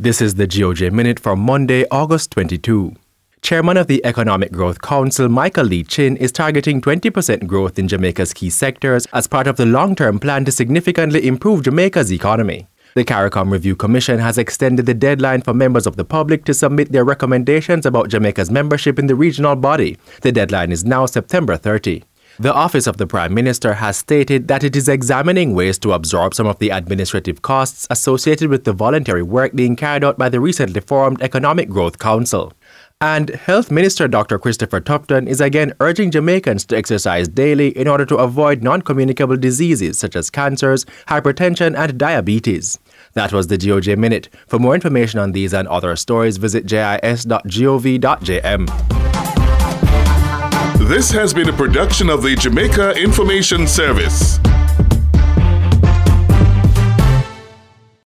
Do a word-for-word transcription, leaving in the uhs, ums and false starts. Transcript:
This is the G O J Minute for Monday, August twenty-second. Chairman of the Economic Growth Council, Michael Lee Chin, is targeting twenty percent growth in Jamaica's key sectors as part of the long-term plan to significantly improve Jamaica's economy. The CARICOM Review Commission has extended the deadline for members of the public to submit their recommendations about Jamaica's membership in the regional body. The deadline is now September thirtieth. The Office of the Prime Minister has stated that it is examining ways to absorb some of the administrative costs associated with the voluntary work being carried out by the recently formed Economic Growth Council. And Health Minister Doctor Christopher Tufton is again urging Jamaicans to exercise daily in order to avoid non-communicable diseases such as cancers, hypertension, and diabetes. That was the G O J Minute. For more information on these and other stories, visit j i s dot gov dot j m. This has been a production of the Jamaica Information Service.